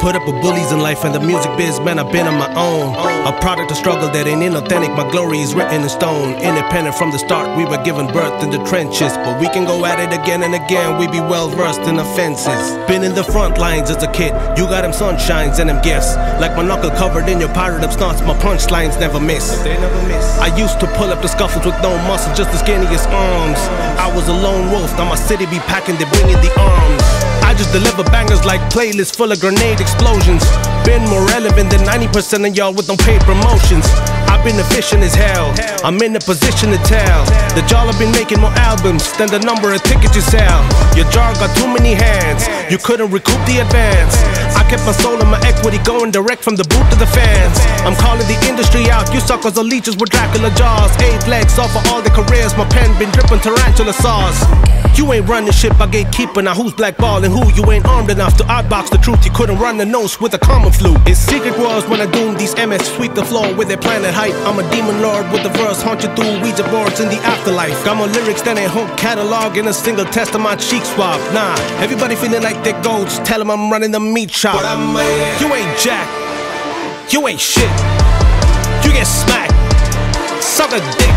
put up with bullies in life and the music biz, man, I've been on my own. A product of struggle that ain't inauthentic, my glory is written in stone. Independent from the start, we were given birth in the trenches, but we can go at it again and again, we be well versed in offenses. Been in the front lines as a kid, you got them sunshines and them gifts. Like my knuckle covered in your powdered up stunts, my punchlines never miss. They never miss. I used to pull up the scuffles with no muscle, just the skinniest arms. I was a lone wolf, now my city be packing, they bringing the arms. I just deliver bangers like playlists full of grenade explosions. Been more relevant than 90% of y'all with no paid promotions. I've been efficient as hell, I'm in a position to tell that y'all have been making more albums than the number of tickets you sell. Your jar got too many hands, you couldn't recoup the advance. I kept my soul and my equity going direct from the boot to the fans. I'm calling the industry out, you suckers are leeches with Dracula jaws. 8 legs off of all their careers, my pen been dripping tarantula sauce. You ain't running shit by gatekeeper, now who's blackballing who? You ain't armed enough to outbox the truth, you couldn't run the nose with a common flu. It's secret wars when I doom these MS, sweep the floor with their planet hype. I'm a demon lord with the verse, haunt you through Ouija boards in the afterlife. Got more lyrics than a whole catalog in a single test of my cheek swab. Nah, everybody feeling like they're goats, tell them I'm running the meat shop. You ain't jack, you ain't shit, you get smacked, suck a dick.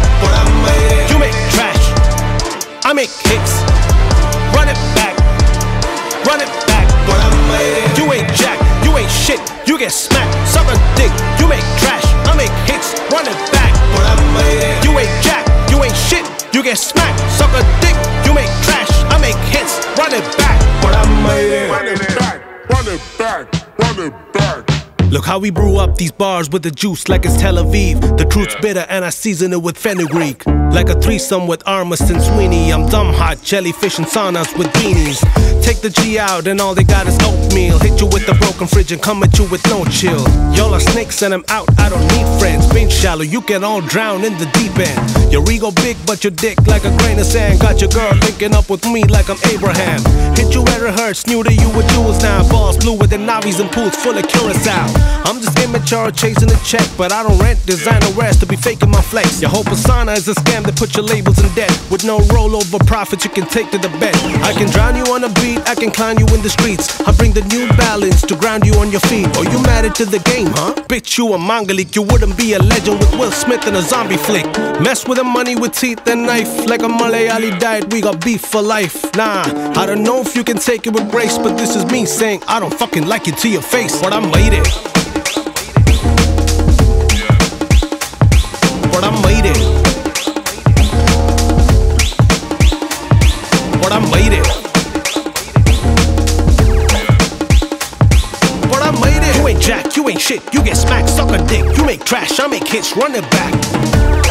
You make trash, I make kicks, run it back, run it back. You ain't jack, you ain't shit, you get smacked, suck a dick. You make trash, I make hits, run it back. You ain't jack, you ain't shit, you get smacked, suck a dick. You make trash, I make hits, run it back. Run it back, run it back, run it back. Look how we brew up these bars with the juice like it's Tel Aviv. The truth's bitter and I season it with fenugreek. Like a threesome with Armus and Sweeney. I'm dumb hot, jellyfish and saunas with beanies. Take the G out and all they got is oatmeal. Hit you with the broken fridge and come at you with no chill. Y'all are snakes and I'm out, I don't need friends. Being shallow, you can all drown in the deep end. Your ego big but your dick like a grain of sand. Got your girl linking up with me like I'm Abraham. Hit you where it hurts, new to you with jewels now. Balls blue with the navies and pools full of Curacao. I'm just immature chasing a check, but I don't rent designer wears to be faking my flex. Your whole persona is a scam that put your labels in debt. With no rollover profits you can take to the bet. I can drown you on a beat, I can clown you in the streets. I bring the new balance to ground you on your feet. Or you mad into the game, huh? Bitch, you a Mongolic, you wouldn't be a legend with Will Smith in a zombie flick. Mess with the money with teeth and knife. Like a Malayali diet, we got beef for life. Nah, I don't know if you can take it with grace, but this is me saying I don't fucking like it to your face. But I made it. But I made it. But I made it. But I made it. You ain't jack, you ain't shit, you get smacked, suck a dick. You make trash, I make hits, run it back.